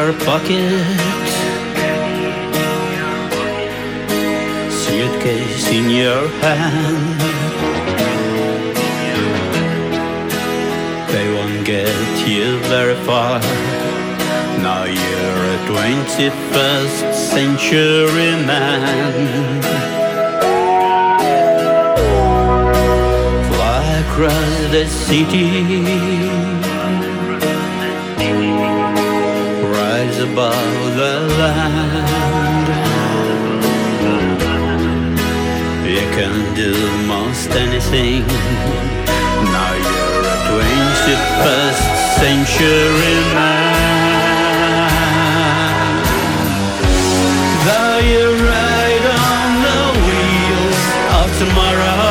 your pocket, suitcase in your hand. They won't get you very far. Now you're a 21st century man. Fly across the city, rise above the land. You can do most anything. Now you're a 21st century man. Though you ride on the wheels of tomorrow,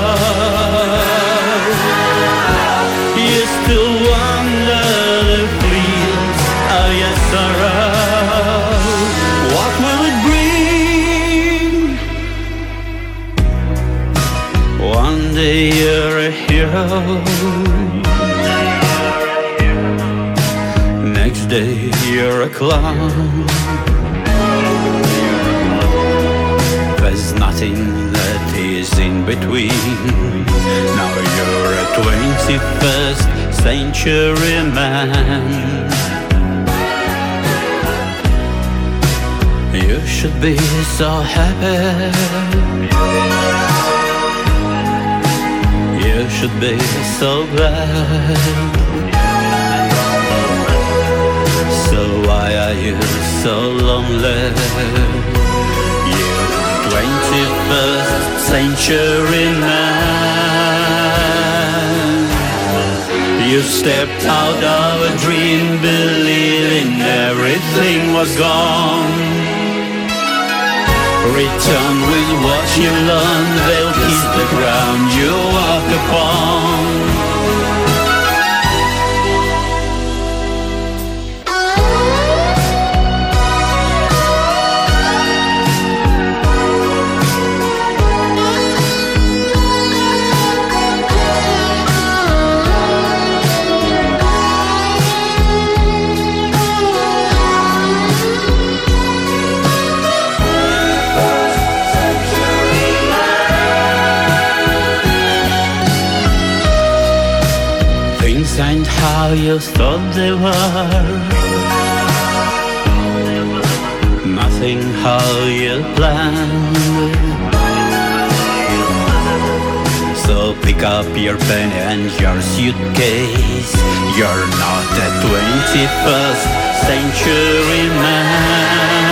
you still wander the fields of your sorrow. What will it bring? One day you're a hero, next day you're a clown. There's nothing that is in between. Now you're a 21st century man. You should be so happy. You should be so glad. So why are you so lonely? You 21st century man. You stepped out of a dream, believing everything was gone. Return with what you learned, they'll kiss the ground you walk upon. Things ain't how you thought they were, nothing how you planned. So pick up your pen and your suitcase. You're not a 21st century man.